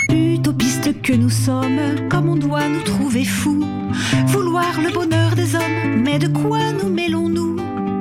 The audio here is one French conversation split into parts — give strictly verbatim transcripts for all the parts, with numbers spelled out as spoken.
Utopistes que nous sommes, comme on doit nous trouver fous. Vouloir le bonheur des hommes, mais de quoi nous mêlons-nous?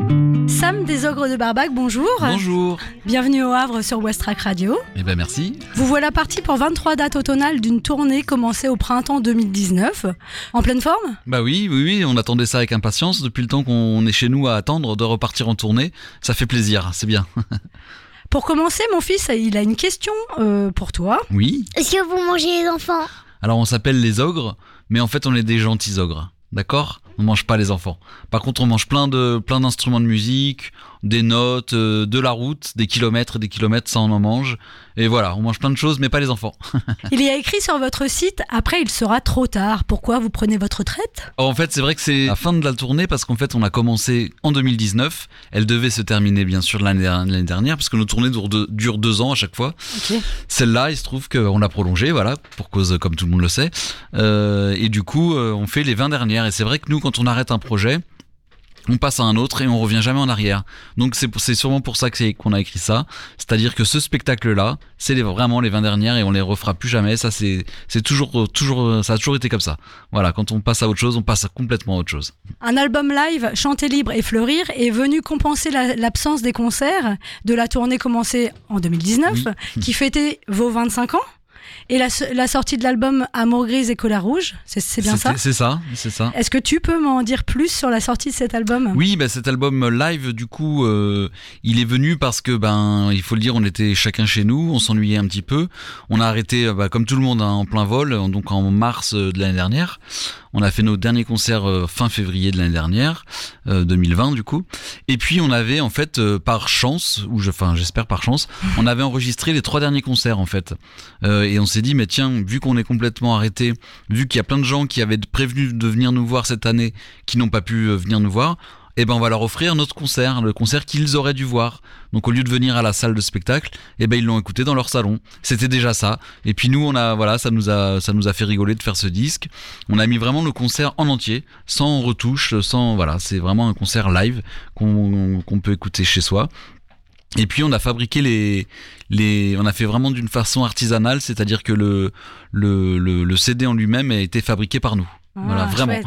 Sam des Ogres de Barbac, bonjour. Bonjour. Bienvenue au Havre sur Westrack Radio. Eh ben merci. Vous voilà parti pour vingt-trois dates automnales d'une tournée commencée au printemps deux mille dix-neuf. En pleine forme? Bah oui, oui, oui, on attendait ça avec impatience. Depuis le temps qu'on est chez nous à attendre de repartir en tournée, ça fait plaisir, c'est bien. Pour commencer, mon fils, il a une question euh, pour toi. Oui. Est-ce que vous mangez les enfants? Alors on s'appelle les ogres, mais en fait on est des gentils ogres. D'accord ? On mange pas les enfants. Par contre, on mange plein de plein d'instruments de musique, des notes, euh, de la route, des kilomètres et des kilomètres, ça on en mange. Et voilà, on mange plein de choses, mais pas les enfants. Il y a écrit sur votre site « Après, il sera trop tard ». Pourquoi vous prenez votre retraite ? En fait, c'est vrai que c'est la fin de la tournée parce qu'en fait, on a commencé en deux mille dix-neuf. Elle devait se terminer, bien sûr, l'année, l'année dernière, parce que nos tournées durent deux, durent deux ans à chaque fois. Okay. Celle-là, il se trouve qu'on l'a prolongée, voilà, pour cause, comme tout le monde le sait. Euh, et du coup, euh, on fait les vingt dernières. Et c'est vrai que nous, quand on arrête un projet, on passe à un autre et on revient jamais en arrière. Donc c'est, c'est sûrement pour ça que c'est, qu'on a écrit ça. C'est-à-dire que ce spectacle-là, c'est les, vraiment les vingt dernières et on les refera plus jamais. Ça, c'est, c'est toujours, toujours, ça a toujours été comme ça. Voilà, quand on passe à autre chose, on passe à complètement autre chose. Un album live, Chanter libre et fleurir, est venu compenser la, l'absence des concerts de la tournée commencée en deux mille dix-neuf, oui. Qui fêtait vos vingt-cinq ans. Et la, la sortie de l'album Amour grise et colère rouge, c'est, c'est bien C'était, ça C'est ça, c'est ça. Est-ce que tu peux m'en dire plus sur la sortie de cet album ? Oui, bah cet album live, du coup, euh, il est venu parce que, ben, il faut le dire, on était chacun chez nous, on s'ennuyait un petit peu. On a arrêté, bah, comme tout le monde, hein, en plein vol, donc en mars de l'année dernière. On a fait nos derniers concerts euh, fin février de l'année dernière, euh, deux mille vingt du coup. Et puis on avait en fait, euh, par chance, ou je, enfin j'espère par chance, on avait enregistré les trois derniers concerts en fait. Euh, et on s'est dit, mais tiens, vu qu'on est complètement arrêté, vu qu'il y a plein de gens qui avaient prévenu de venir nous voir cette année, qui n'ont pas pu venir nous voir, eh ben on va leur offrir notre concert, le concert qu'ils auraient dû voir. Donc au lieu de venir à la salle de spectacle, eh ben ils l'ont écouté dans leur salon. C'était déjà ça. Et puis nous on a voilà, ça nous a ça nous a fait rigoler de faire ce disque. On a mis vraiment le concert en entier, sans retouche, sans voilà, c'est vraiment un concert live qu'on qu'on peut écouter chez soi. Et puis on a fabriqué les les on a fait vraiment d'une façon artisanale, c'est-à-dire que le le le, le C D en lui-même a été fabriqué par nous. Ah, voilà, vraiment.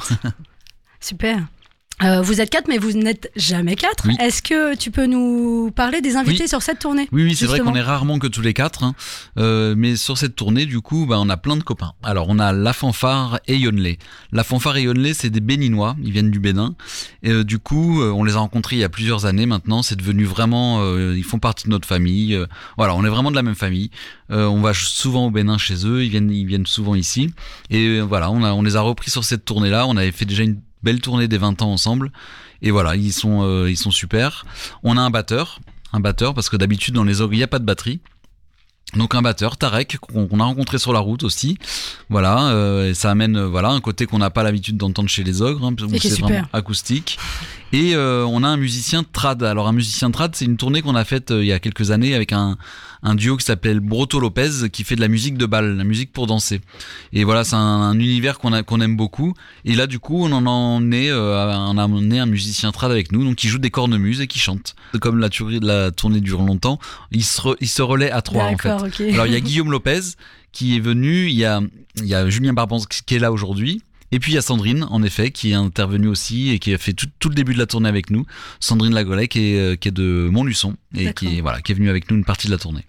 Super. Euh, vous êtes quatre, mais vous n'êtes jamais quatre. Oui. Est-ce que tu peux nous parler des invités oui. sur cette tournée ? Oui, oui, c'est justement. Vrai qu'on est rarement que tous les quatre, hein. euh, mais sur cette tournée, du coup, bah, on a plein de copains. Alors, on a La Fanfare et Yonlé. La Fanfare et Yonlé, c'est des Béninois, ils viennent du Bénin. Et euh, du coup, euh, on les a rencontrés il y a plusieurs années maintenant. C'est devenu vraiment, euh, ils font partie de notre famille. Euh, voilà, on est vraiment de la même famille. Euh, on va souvent au Bénin chez eux, ils viennent, ils viennent souvent ici. Et euh, voilà, on a, on les a repris sur cette tournée-là. On avait fait déjà une belle tournée des vingt ans ensemble et voilà, ils sont euh, ils sont super. On a un batteur, un batteur parce que d'habitude dans les ogres il y a pas de batterie. Donc un batteur, Tarek, qu'on, qu'on a rencontré sur la route aussi. Voilà, euh, et ça amène euh, voilà un côté qu'on n'a pas l'habitude d'entendre chez les ogres, hein, où c'est super. Vraiment acoustique. Et euh, on a un musicien trad. Alors un musicien trad, c'est une tournée qu'on a faite euh, il y a quelques années avec un un duo qui s'appelle Broto Lopez, qui fait de la musique de bal, la musique pour danser. Et voilà, c'est un, un univers qu'on a, qu'on aime beaucoup. Et là, du coup, on en a emmené, euh, on a emmené un musicien trad avec nous, donc qui joue des cornemuses et qui chante. Comme la, la tournée dure longtemps, il se, re, il se relaie à trois. D'accord, en fait. Okay. Alors il y a Guillaume Lopez qui est venu, il y a, il y a Julien Barbance qui est là aujourd'hui. Et puis il y a Sandrine, en effet, qui est intervenue aussi et qui a fait tout, tout le début de la tournée avec nous. Sandrine Lagollet, qui est, qui est de Montluçon et D'accord. qui est, voilà, qui est venue avec nous une partie de la tournée.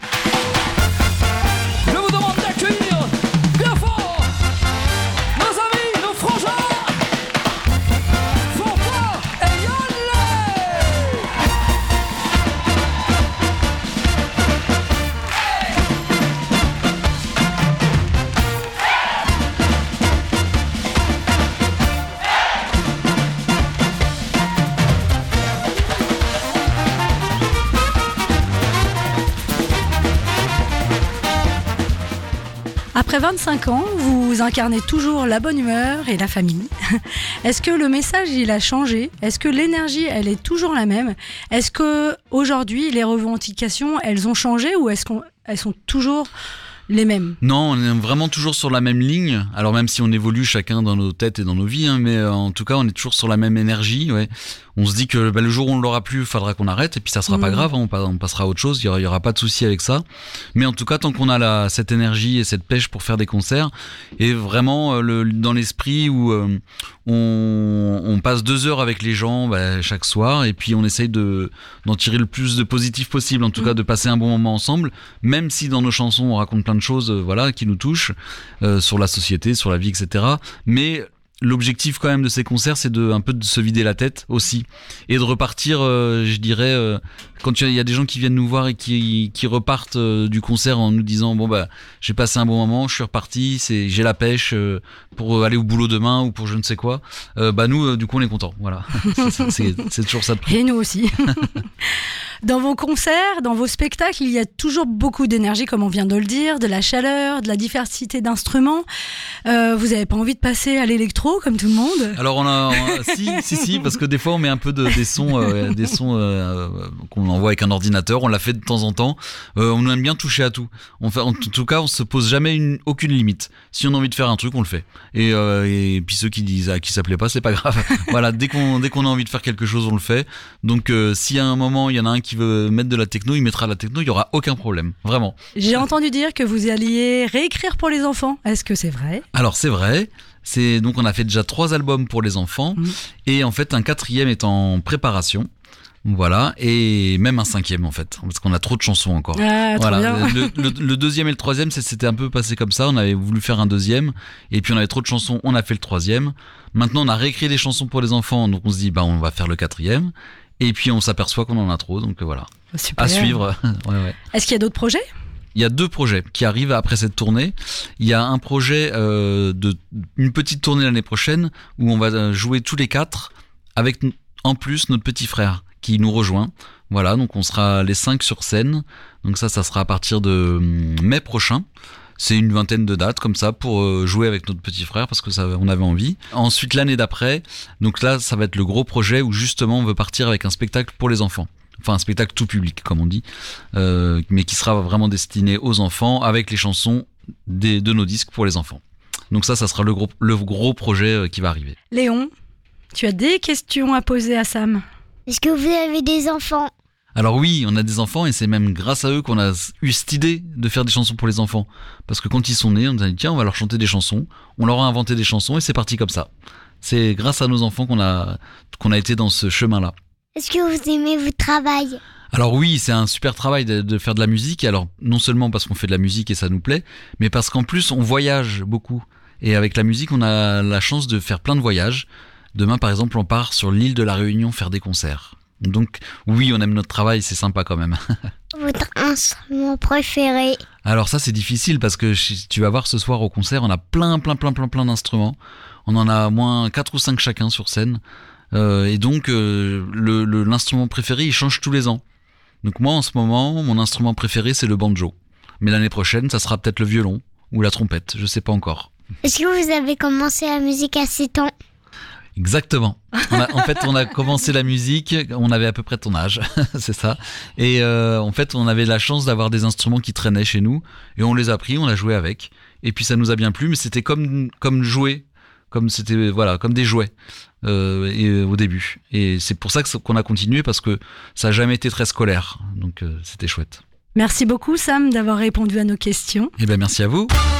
Je vous demande d'accueillir bien fort nos amis, nos frangins, Fanfare et Yonlé. Après vingt-cinq ans, vous incarnez toujours la bonne humeur et la famille. Est-ce que le message, il a changé ? Est-ce que l'énergie, elle est toujours la même ? Est-ce qu'aujourd'hui, les revendications, elles ont changé ou est-ce qu'elles sont toujours les mêmes ? Non, on est vraiment toujours sur la même ligne. Alors même si on évolue chacun dans nos têtes et dans nos vies, hein, mais euh, en tout cas, on est toujours sur la même énergie. Ouais. on se dit que bah, le jour où on l'aura plus, il faudra qu'on arrête, et puis ça sera mmh. pas grave, hein, on, pa- on passera à autre chose, il y aura, il y aura pas de souci avec ça. Mais en tout cas, tant qu'on a la, cette énergie et cette pêche pour faire des concerts, et vraiment euh, le, dans l'esprit où euh, on, on passe deux heures avec les gens bah, chaque soir, et puis on essaye de, d'en tirer le plus de positif possible, en tout mmh. cas de passer un bon moment ensemble, même si dans nos chansons on raconte plein de choses, euh, voilà, qui nous touchent euh, sur la société, sur la vie, et cetera. Mais l'objectif quand même de ces concerts, c'est de un peu de se vider la tête aussi et de repartir, euh, je dirais, euh, quand il y, y a des gens qui viennent nous voir et qui, qui repartent euh, du concert en nous disant bon bah j'ai passé un bon moment, je suis reparti, c'est j'ai la pêche euh, pour aller au boulot demain ou pour je ne sais quoi. Euh, bah nous, euh, du coup, on est contents. Voilà, c'est, c'est, c'est toujours ça de prix. Et nous aussi. Dans vos concerts, dans vos spectacles, il y a toujours beaucoup d'énergie, comme on vient de le dire, de la chaleur, de la diversité d'instruments. Euh, vous n'avez pas envie de passer à l'électro comme tout le monde ? Alors on a, on a si, si, si, parce que des fois on met un peu de, des sons, euh, des sons euh, qu'on envoie avec un ordinateur. On l'a fait de temps en temps. Euh, on aime bien toucher à tout. On fait, en tout cas, on se pose jamais une, aucune limite. Si on a envie de faire un truc, on le fait. Et, euh, et puis ceux qui disent, ah, qui s'appelaient pas, c'est pas grave. Voilà, dès qu'on, dès qu'on a envie de faire quelque chose, on le fait. Donc euh, s'il y a un moment, il y en a un qui veut mettre de la techno, il mettra de la techno, il y aura aucun problème, vraiment. J'ai entendu dire que vous alliez réécrire pour les enfants. Est-ce que c'est vrai ? Alors c'est vrai. C'est donc on a fait déjà trois albums pour les enfants mmh. et en fait un quatrième est en préparation. Voilà, et même un cinquième en fait, parce qu'on a trop de chansons encore. Ah, voilà, le, le, le deuxième et le troisième, c'était un peu passé comme ça. On avait voulu faire un deuxième, et puis on avait trop de chansons, on a fait le troisième. Maintenant, on a réécrit des chansons pour les enfants, donc on se dit, bah on va faire le quatrième. Et puis on s'aperçoit qu'on en a trop, donc voilà. Super. À suivre. ouais, ouais. Est-ce qu'il y a d'autres projets ? Il y a deux projets qui arrivent après cette tournée. Il y a un projet euh, de une petite tournée l'année prochaine où on va jouer tous les quatre avec en plus notre petit frère qui nous rejoint. Voilà, donc on sera les cinq sur scène. Donc ça, ça sera à partir de mai prochain. C'est une vingtaine de dates comme ça pour jouer avec notre petit frère parce que ça, on avait envie. Ensuite, l'année d'après, donc là, ça va être le gros projet où justement on veut partir avec un spectacle pour les enfants. Enfin, un spectacle tout public, comme on dit, euh, mais qui sera vraiment destiné aux enfants avec les chansons des, de nos disques pour les enfants. Donc ça, ça sera le gros, le gros projet qui va arriver. Léon, tu as des questions à poser à Sam ? Est-ce que vous avez des enfants ? Alors oui, on a des enfants et c'est même grâce à eux qu'on a eu cette idée de faire des chansons pour les enfants. Parce que quand ils sont nés, on a dit tiens, on va leur chanter des chansons. On leur a inventé des chansons et c'est parti comme ça. C'est grâce à nos enfants qu'on a, qu'on a été dans ce chemin-là. Est-ce que vous aimez votre travail ? Alors oui, c'est un super travail de, de faire de la musique. Alors non seulement parce qu'on fait de la musique et ça nous plaît, mais parce qu'en plus on voyage beaucoup. Et avec la musique, on a la chance de faire plein de voyages. Demain, par exemple, on part sur l'île de la Réunion faire des concerts. Donc oui, on aime notre travail, c'est sympa quand même. Votre instrument préféré ? Alors ça, c'est difficile parce que tu vas voir ce soir au concert, on a plein, plein, plein, plein, plein d'instruments. On en a au moins quatre ou cinq chacun sur scène. Euh, et donc, euh, le, le, l'instrument préféré, il change tous les ans. Donc moi, en ce moment, mon instrument préféré, c'est le banjo. Mais l'année prochaine, ça sera peut-être le violon ou la trompette, je sais pas encore. Est-ce que vous avez commencé la musique à sept ans ? Exactement. On a, en fait, on a commencé la musique, on avait à peu près ton âge, c'est ça. Et euh, en fait, on avait la chance d'avoir des instruments qui traînaient chez nous, et on les a pris, on a joué avec. Et puis ça nous a bien plu, mais c'était comme comme jouer, comme c'était voilà, comme des jouets euh, et, au début. Et c'est pour ça que, qu'on a continué parce que ça a jamais été très scolaire, donc euh, c'était chouette. Merci beaucoup Sam d'avoir répondu à nos questions. Et ben merci à vous.